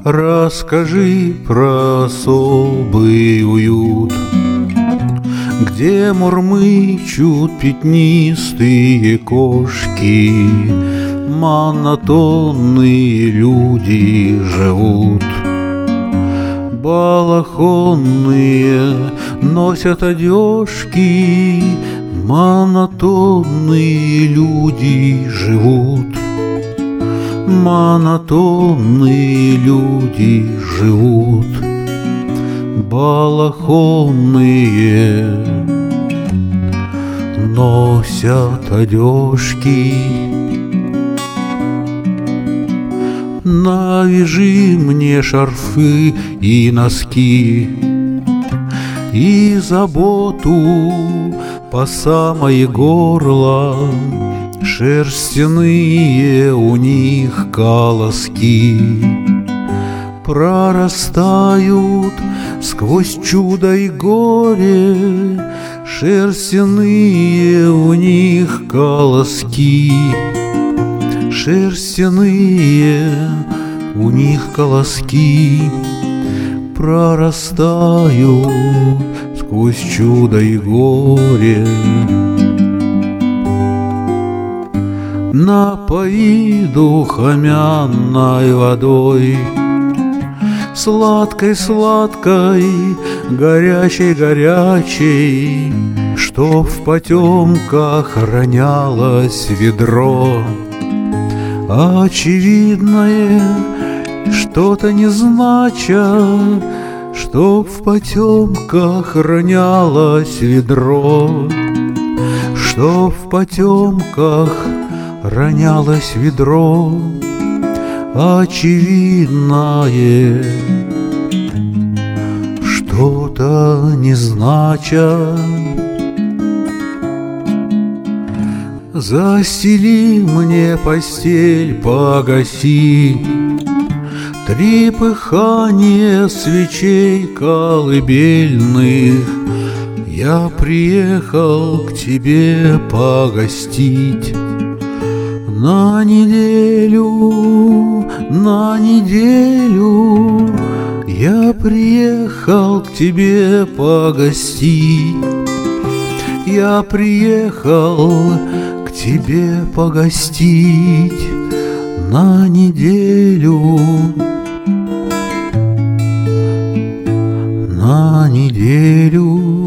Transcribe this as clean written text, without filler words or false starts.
Расскажи про особый уют, где мурлычут пятнистые кошки, монотонные люди живут. Балахонные носят одежки, монотонные люди живут. Монотонные люди живут. Балахонные носят одежки. Навяжи мне шарфы и носки, и заботу по самое горло, шерстяные у них колоски прорастают сквозь чудо и горе, шерстяные у них колоски. Шерстяные у них колоски прорастают сквозь чудо и горе. Напои духомянной водой, сладкой-сладкой, горячей-горячей, чтоб в потемках ронялось ведро. Очевидное что-то не знача, чтоб в потемках ронялось ведро, чтоб в потемках ронялось ведро. Очевидное что-то не знача. Застели мне постель, погаси трепыхание свечей колыбельных. Я приехал к тебе погостить на неделю, на неделю. Я приехал к тебе погостить. Я приехал к тебе погостить на неделю, на неделю.